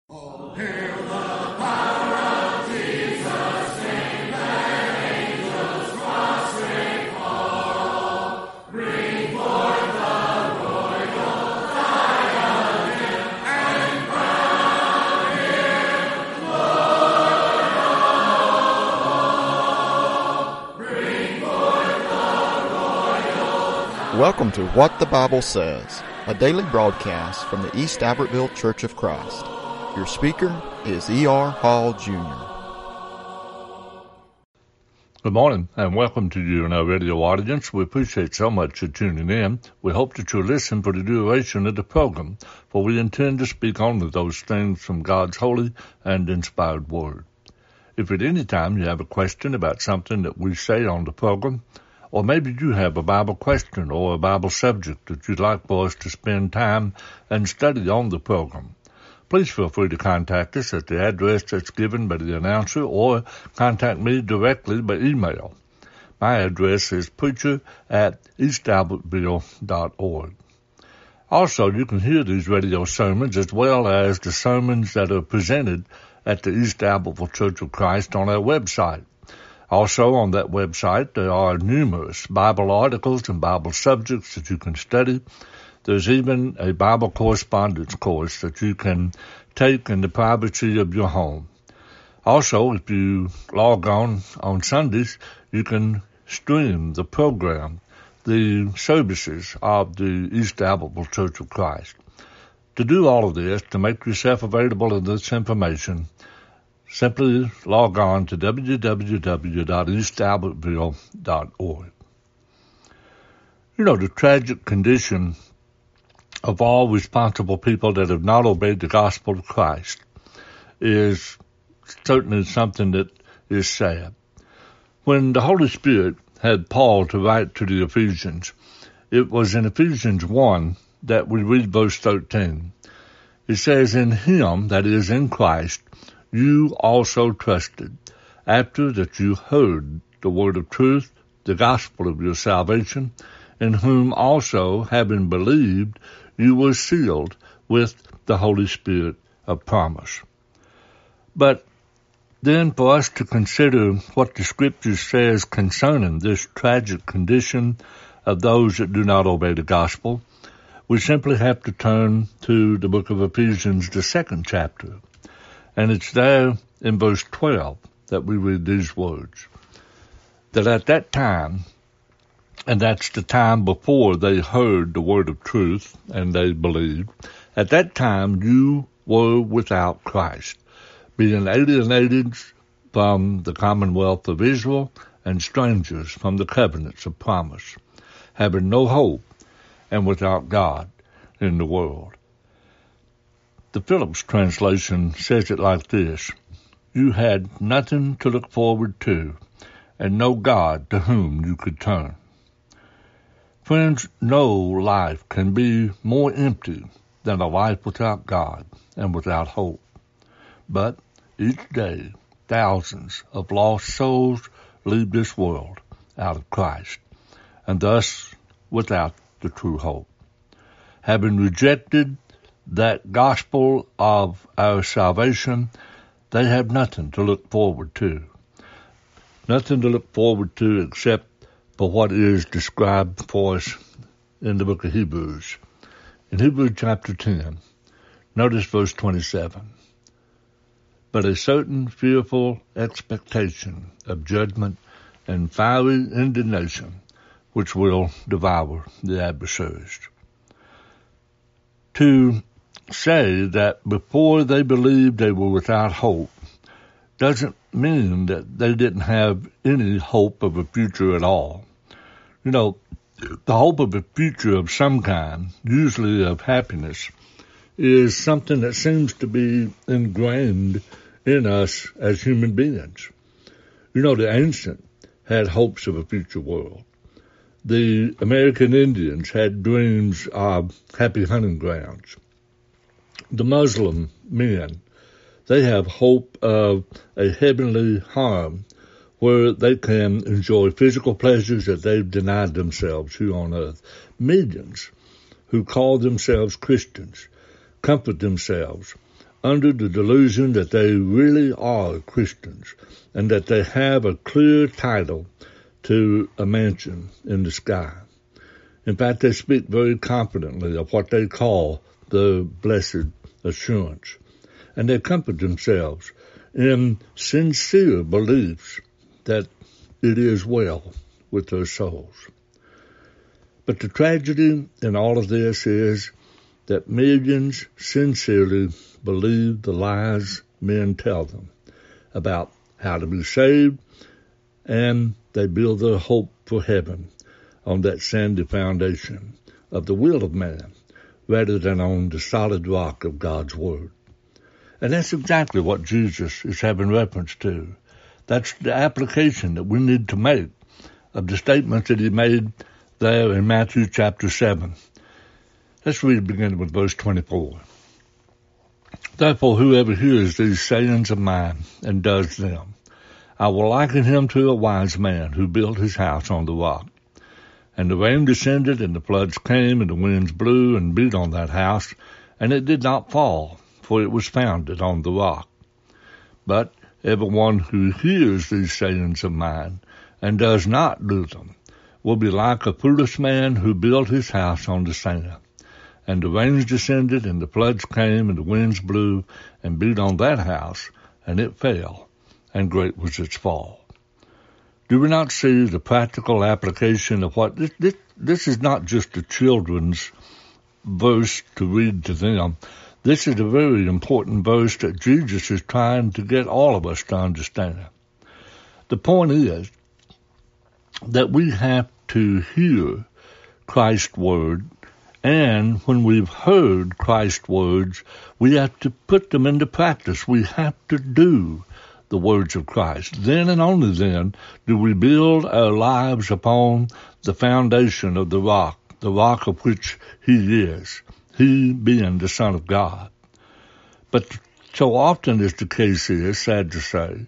Oh, hail the power of Jesus' name, let angels prostrate fall. Bring forth the royal diadem and crown him Lord of all. Bring forth the royal diadem. Welcome to What the Bible Says, a daily broadcast from the East Albertville Church of Christ. Your speaker is E.R. Hall, Jr. Good morning, and welcome to you and our radio audience. We appreciate so much you tuning in. We hope that you'll listen for the duration of the program, for we intend to speak only those things from God's holy and inspired word. If at any time you have a question about something that we say on the program, or maybe you have a Bible question or a Bible subject that you'd like for us to spend time and study on the program, please feel free to contact us at the address that's given by the announcer or contact me directly by email. My address is preacher@eastalbertville.org. Also, you can hear these radio sermons as well as the sermons that are presented at the East Albertville Church of Christ on our website. Also, on that website, there are numerous Bible articles and Bible subjects that you can study. There's even a Bible correspondence course that you can take in the privacy of your home. Also, if you log on Sundays, you can stream the program, the services of the East Albertville Church of Christ. To do all of this, to make yourself available in this information, simply log on to www.eastalbertville.org. You know, the tragic condition of all responsible people that have not obeyed the gospel of Christ is certainly something that is sad. When the Holy Spirit had Paul to write to the Ephesians, it was in Ephesians 1 that we read verse 13. It says, "In him, that is in Christ, you also trusted, after that you heard the word of truth, the gospel of your salvation, in whom also, having believed, you were sealed with the Holy Spirit of promise." But then for us to consider what the Scripture says concerning this tragic condition of those that do not obey the gospel, we simply have to turn to the book of Ephesians, the 2nd chapter. And it's there in verse 12 that we read these words, that at that time, and that's the time before they heard the word of truth and they believed, at that time you were without Christ, being alienated from the commonwealth of Israel and strangers from the covenants of promise, having no hope and without God in the world. The Phillips translation says it like this: "You had nothing to look forward to, and no God to whom you could turn." Friends, no life can be more empty than a life without God and without hope. But each day, thousands of lost souls leave this world out of Christ, and thus without the true hope. Having rejected that gospel of our salvation, they have nothing to look forward to. Nothing to look forward to except for what is described for us in the book of Hebrews. In Hebrews chapter 10, notice verse 27. "But a certain fearful expectation of judgment and fiery indignation, which will devour the adversaries." To say that before they believed they were without hope doesn't mean that they didn't have any hope of a future at all. You know, the hope of a future of some kind, usually of happiness, is something that seems to be ingrained in us as human beings. You know, the ancient had hopes of a future world. The American Indians had dreams of happy hunting grounds. The Muslim men, they have hope of a heavenly home where they can enjoy physical pleasures that they've denied themselves here on earth. Millions who call themselves Christians comfort themselves under the delusion that they really are Christians and that they have a clear title to a mansion in the sky. In fact, they speak very confidently of what they call the blessed assurance, and they comfort themselves in sincere beliefs that it is well with their souls. But the tragedy in all of this is that millions sincerely believe the lies men tell them about how to be saved, and they build their hope for heaven on that sandy foundation of the will of man rather than on the solid rock of God's Word. And that's exactly what Jesus is having reference to. That's the application that we need to make of the statements that he made there in Matthew chapter 7. Let's read beginning with verse 24. Therefore, whoever hears these sayings of mine and does them, I will liken him to a wise man who built his house on the rock. And the rain descended, and the floods came, and the winds blew and beat on that house, and it did not fall, for it was founded on the rock. But everyone who hears these sayings of mine and does not do them will be like a foolish man who built his house on the sand. And the rains descended, and the floods came, and the winds blew and beat on that house, and it fell, and great was its fall. Do we not see the practical application of what this is not just a children's verse to read to them. This is a very important verse that Jesus is trying to get all of us to understand. The point is that we have to hear Christ's word, and when we've heard Christ's words, we have to put them into practice. We have to do the words of Christ. Then and only then do we build our lives upon the foundation of the rock of which he is, he being the Son of God. But so often as the case is, sad to say,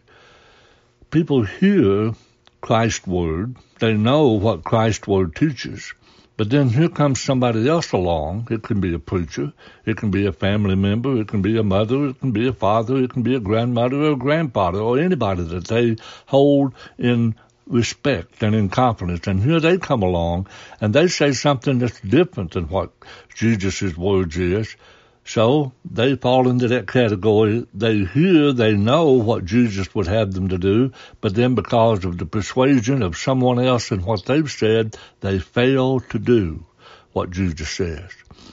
people hear Christ's word, they know what Christ's word teaches, but then here comes somebody else along. It can be a preacher, it can be a family member, it can be a mother, it can be a father, it can be a grandmother or a grandfather, or anybody that they hold in respect and in confidence. And here they come along and they say something that's different than what Jesus' words is. So they fall into that category. They hear, they know what Jesus would have them to do, but then because of the persuasion of someone else and what they've said, they fail to do what Jesus says.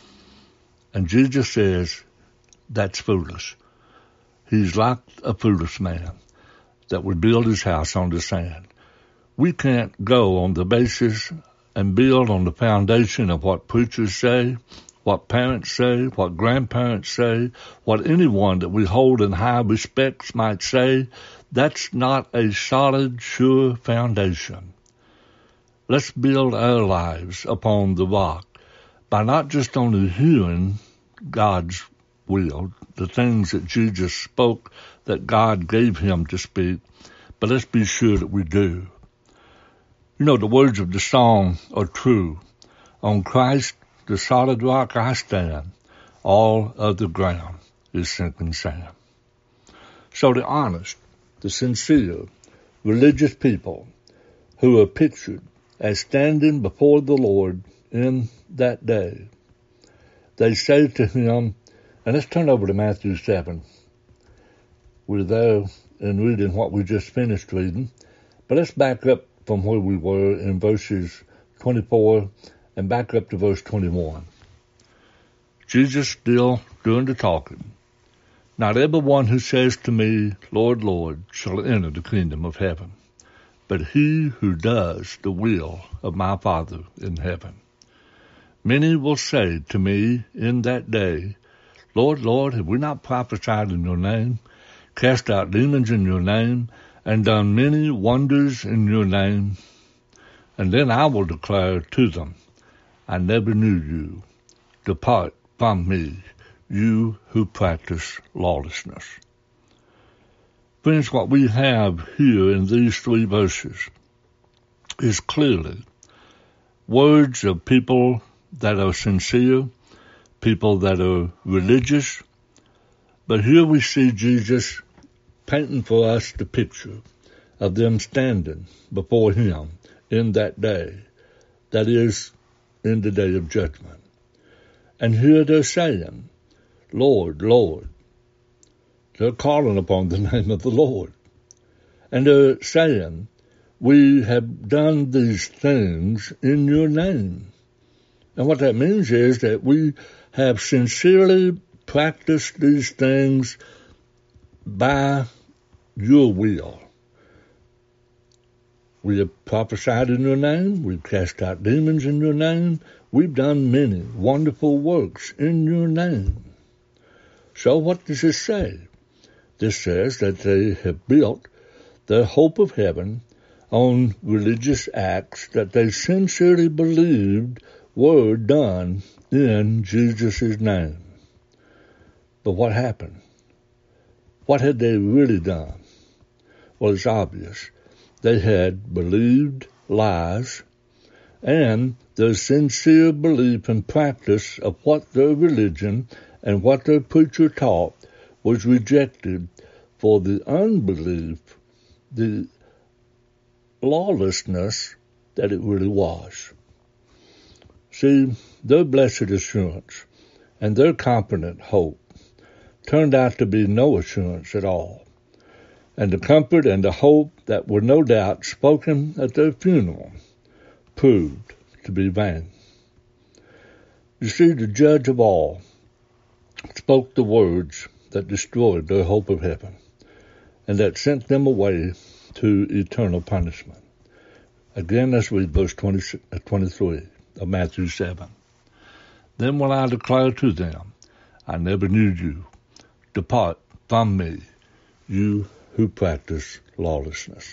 And Jesus says, that's foolish. He's like a foolish man that would build his house on the sand. We can't go on the basis and build on the foundation of what preachers say, what parents say, what grandparents say, what anyone that we hold in high respect might say. That's not a solid, sure foundation. Let's build our lives upon the rock by not just only hearing God's will, the things that Jesus spoke that God gave him to speak, but let's be sure that we do. You know, the words of the song are true. On Christ, the solid rock I stand, all other ground is sinking sand. So the honest, the sincere, religious people who are pictured as standing before the Lord in that day, they say to him, and let's turn over to Matthew 7. We're there in reading what we just finished reading, but let's back up from where we were in verses 24 and back up to verse 21. Jesus still doing the talking. Not everyone who says to me, Lord, Lord, shall enter the kingdom of heaven, but he who does the will of my Father in heaven. Many will say to me in that day, Lord, Lord, have we not prophesied in your name, cast out demons in your name, and done many wonders in your name? And then I will declare to them, I never knew you. Depart from me, you who practice lawlessness. Friends, what we have here in these 3 verses is clearly words of people that are sincere, people that are religious, But here we see Jesus painting for us the picture of them standing before him in that day, that is, in the day of judgment. And here they're saying, Lord, Lord. They're calling upon the name of the Lord. And they're saying, we have done these things in your name. And what that means is that we have sincerely practiced these things by your will. We have prophesied in your name. We've cast out demons in your name. We've done many wonderful works in your name. So what does this say? This says that they have built their hope of heaven on religious acts that they sincerely believed were done in Jesus' name. But what happened? What had they really done? Well, it's obvious. They had believed lies, and their sincere belief and practice of what their religion and what their preacher taught was rejected for the unbelief, the lawlessness that it really was. See, their blessed assurance and their confident hope turned out to be no assurance at all. And the comfort and the hope that were no doubt spoken at their funeral proved to be vain. You see, the judge of all spoke the words that destroyed their hope of heaven and that sent them away to eternal punishment. Again, let's read verse 23 of Matthew 7. Then will I declare to them, I never knew you. Depart from me, you who practice lawlessness.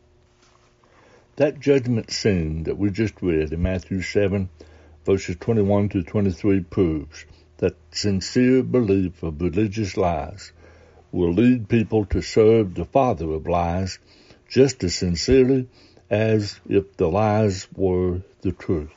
That judgment scene that we just read in Matthew 7, verses 21 to 23 proves that sincere belief of religious lies will lead people to serve the father of lies just as sincerely as if the lies were the truth.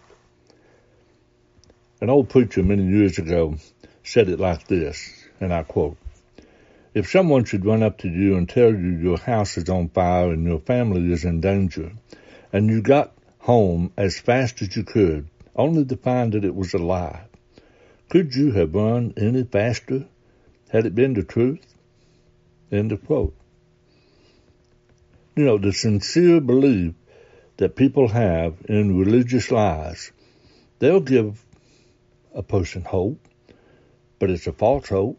An old preacher many years ago said it like this, and I quote, "If someone should run up to you and tell you your house is on fire and your family is in danger, and you got home as fast as you could, only to find that it was a lie, could you have run any faster had it been the truth?" End of quote. You know, the sincere belief that people have in religious lies, they'll give a person hope, but it's a false hope.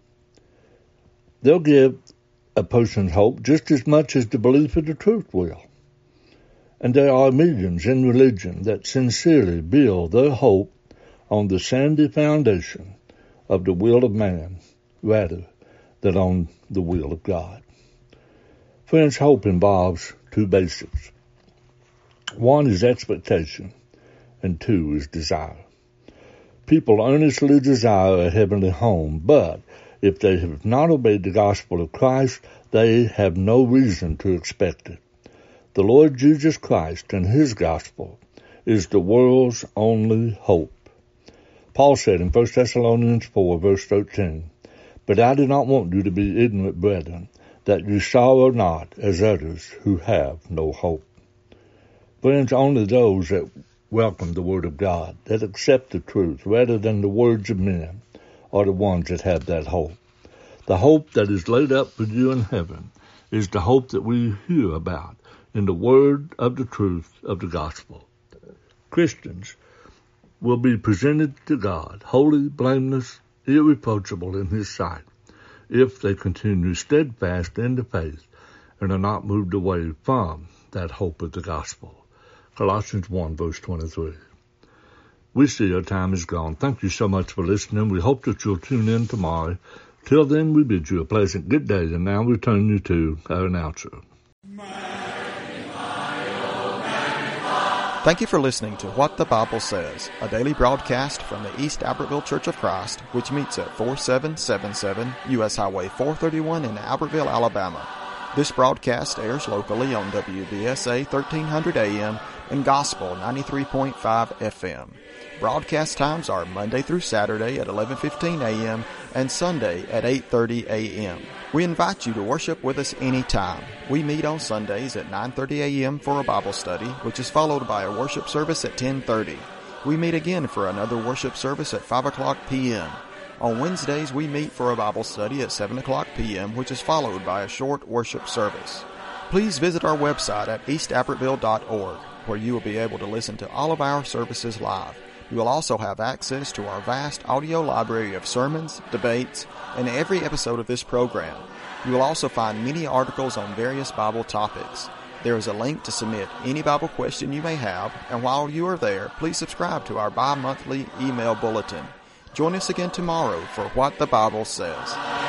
They'll give a person hope just as much as the belief of the truth will. And there are millions in religion that sincerely build their hope on the sandy foundation of the will of man rather than on the will of God. Friends, hope involves two basics. One is expectation, and two is desire. People earnestly desire a heavenly home, but if they have not obeyed the gospel of Christ, they have no reason to expect it. The Lord Jesus Christ and his gospel is the world's only hope. Paul said in 1 Thessalonians 4, verse 13, "But I do not want you to be ignorant, brethren, that you sorrow not as others who have no hope." Friends, only those that welcome the word of God, that accept the truth rather than the words of men, are the ones that have that hope. The hope that is laid up for you in heaven is the hope that we hear about in the word of the truth of the gospel. Christians will be presented to God, holy, blameless, irreproachable in his sight, if they continue steadfast in the faith and are not moved away from that hope of the gospel. Colossians 1, verse 23. We see our time is gone. Thank you so much for listening. We hope that you'll tune in tomorrow. Till then, we bid you a pleasant good day, and now return you to our announcer. Thank you for listening to What the Bible Says, a daily broadcast from the East Albertville Church of Christ, which meets at 4777 U.S. Highway 431 in Albertville, Alabama. This broadcast airs locally on WBSA 1300 AM and Gospel 93.5 FM. Broadcast times are Monday through Saturday at 11:15 a.m. and Sunday at 8:30 a.m. We invite you to worship with us anytime. We meet on Sundays at 9:30 a.m. for a Bible study, which is followed by a worship service at 10:30. We meet again for another worship service at 5 o'clock p.m. On Wednesdays, we meet for a Bible study at 7 o'clock p.m., which is followed by a short worship service. Please visit our website at eastabrettville.org, where you will be able to listen to all of our services live. You will also have access to our vast audio library of sermons, debates, and every episode of this program. You will also find many articles on various Bible topics. There is a link to submit any Bible question you may have, and while you are there, please subscribe to our bi-monthly email bulletin. Join us again tomorrow for What the Bible Says.